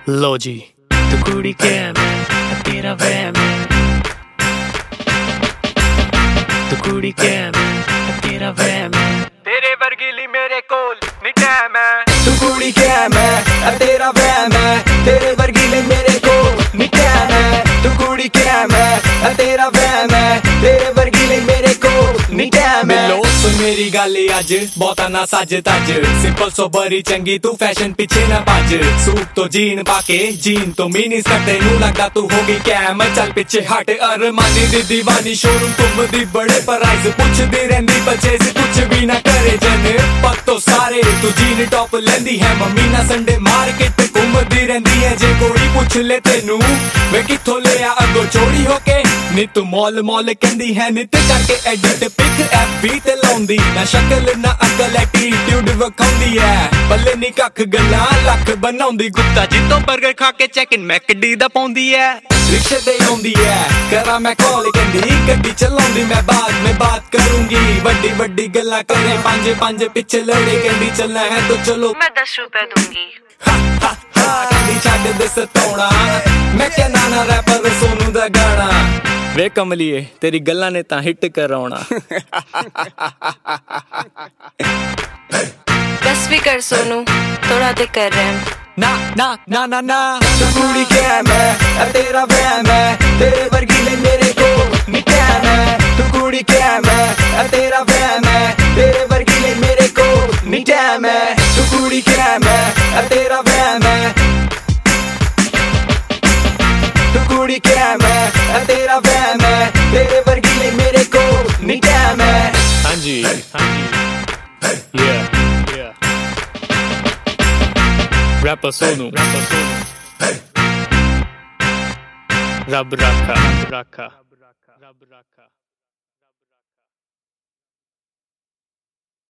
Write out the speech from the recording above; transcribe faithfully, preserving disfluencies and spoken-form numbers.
लो जी। तू कुड़ी कैम है तेरा वहम है, तू कुड़ी कैम है तेरा वहम है, तेरे वर्गीली मेरे कोल नी टैम है। तू कुड़ी कैम है तेरा वहम है, तेरे वर्गीली मेरे कोल नी टैम है। तू कुड़ी कैम है तेरा वहम है, तेरे वर्गीली मेरे कोल नी टैम है। मिलो सुन मेरी गल अज बहुता ना सज तज, सिंपल सोबरी चंगी तू फैशन पीछे ना भज। सूट तो जीन पाके जीन तो मिनी स्कर्ट नू लगदा तू होगी कैम, चल पीछे हट अरमानी दी दीवानी शोरूम तुम दी बड़े प्राइस पुछदी रहंदी परचेज कुछ भी ना करे जन पत्तो सारे। तू जीन टॉप लेंदी है मम्मी ना संडे मार्केट घूमदी रहंदी है, जे कोई पुछ ले तेनू वे किथों ले आ अगो चोरी होके नी तू मॉल मॉल कहंदी है नित करके एडिट पिक एफ भी ते लाउंदी ना शक्ल ना अकल एटीट्यूड वखाउंदी है, बल्ले नी कख गल्लां लख बनाउंदी गुप्ता जितो बर्गर खा के चेक इन मैकडी दा पाउंदी है। रिक्शे ते आउंदी है करा मैं कॉल कहंदी गड्डी चलाउंदी मैं बाद में बात करूंगी, बड़ी बड़ी गल्लां करे पांजे पांजे पीछे लड़े कहंदी चलना है तो चलो मैं दस रुपए दूंगी। कहंदी छड्ड दे सताउणा मैं क्या नाना रैपर सोनू दा गाना। वे कमलिए तेरी गल्लां ने तां हिट कराउणा। बस भी कर सोनू थोड़ा दे कर रहे हैं ना ना ना ना ना। तू कुड़ी कैम है तेरा वहम है, तेरे वर्गीले मेरे कोल नी टैम है। तू कुड़ी कैम है तेरा वहम है, तेरे वर्गीले मेरे कोल नी टैम है। तू कुड़ी कैम है तेरा वहम है, तू कुड़ी कैम है तेरा वहम है, तेरे वर्गीले मेरे कोल नी टैम है। हाँ जी हाँ जी yeah yeah रैपर सोनू रब रखा रब रखा रब रखा।